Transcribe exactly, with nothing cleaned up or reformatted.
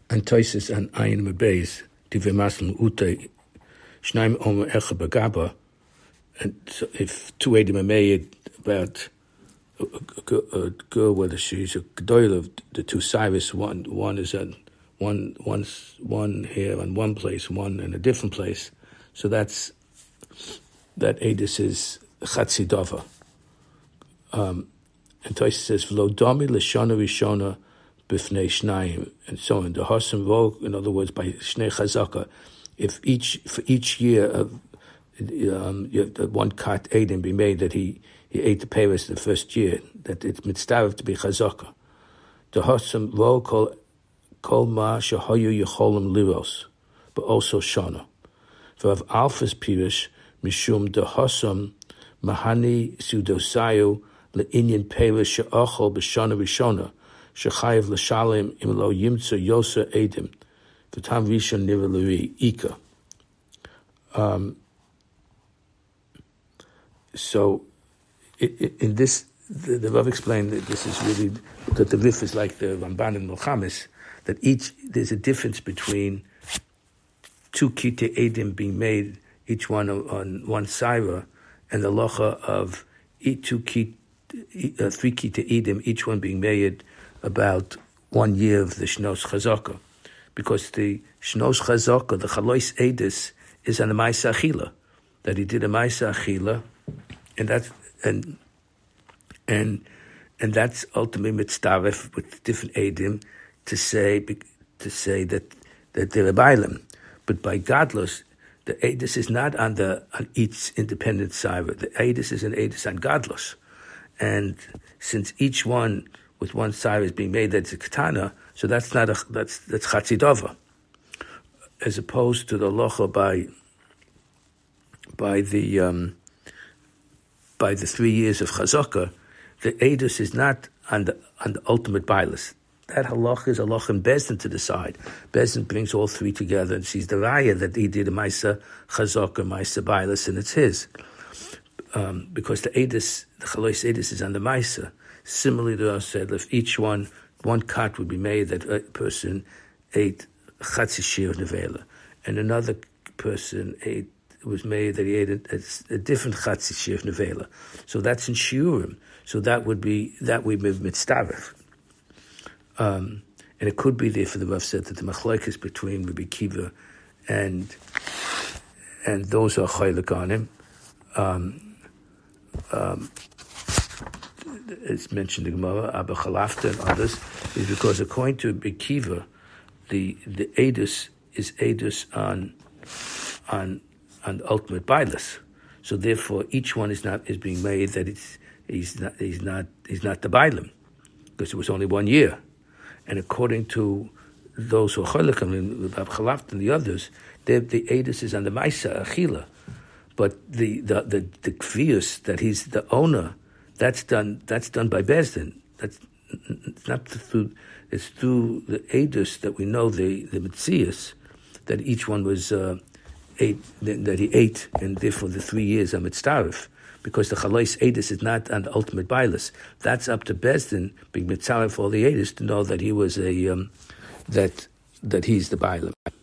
and Toises and Ayin Mebeis, Divimasl Ute, Shnaim Omer Echa Bagaba, and so if two Edim are made about a, a, a girl, whether she's a G'doyle of the two Cyrus, one one is at one one's one here in one place, one in a different place. So that's that Edis is Chatzi Dova. Um, and Tosis says, V'lo domi l'shona rishona b'fnei shnayim, and so on. The Hossam Vog, in other words, by Shnei Chazaka, if each for each year of um, you have one kat Edin be made that he, he ate the Paris the first year, that it's mitzvah to be Chazaka. The Hossam Vog call kol ma shahoyu yecholim liros, but also shona. For of Alpha's Pirish, Mishum de Hossam Mahani Sudosayu le'inyan Paris she'achol b'shana rishona shechayev l'shalim im lo yimtza yosa edim v'tam rishon niver l'ri ika. Um, so, it, it, in this, the, the Rav explained that this is really, that the Rif is like the Ramban and Milchamis, that each, there's a difference between two Kite Edim being made, each one on one Saira, and the Locha of each two Kite, uh, three Kite Edim, each one being made about one year of the Shnos Chazaka. Because the Shnos Chazaka, the Chalois Edis, is on the Maisa Achila, that he did a Maisa Achila, and that's, and, and, and that's ultimately mitzdaref with different Edim to say, to say that, that they're a Bailam. But by Gadlus, the Edis is not on the on each independent side. The Edis is an Edis on Gadlus. And since each one with one side is being made that's a Ketana, so that's not a, that's, that's Chatzidova. As opposed to the Locha by, by the, um, by the three years of Chazaka, the Edis is not on the, on the ultimate Bailis. That halach is halach in Bezdin to decide. Bezdin brings all three together and sees the raya that he did a Maisa Chazaka, Maisa Bailis, and it's his. Um, because the Edis, the Chalois Edis is on the Maisa. Similarly to us said, if each one, one cut would be made that a person ate Chatzi Shir Nevela, and another person ate, it was made that he ate a, a, a different Chatzi Shir Nevela. So that's in Shiurim. So that would be, that would be Mitzdaref. Um, and it could be there for the Rav said that the machlokes between Rabbi Kiva and and those who are chaylik on him, um, um, it's mentioned in the Gemara, Abba Chalafta and others, is because according to Rabbi Kiva, the the edus is edus on on on ultimate bailus. So therefore, each one is not is being made that it's he's not he's not he's not the bailim because it was only one year. And according to those who are cholikim, and Chalafta and the others, the edus is on the Maisa Achila, but the the the, the kvius that he's the owner, that's done that's done by Bezdin. That's it's not through it's through the edus that we know the the mitzias that each one was uh, ate that he ate, and therefore the three years are mitzdarif. Because the Chalais Edis is not on the ultimate bailus. That's up to Bezdin, being mitzaref for all the Edis, to know that he was a, um, that, that he's the bailam.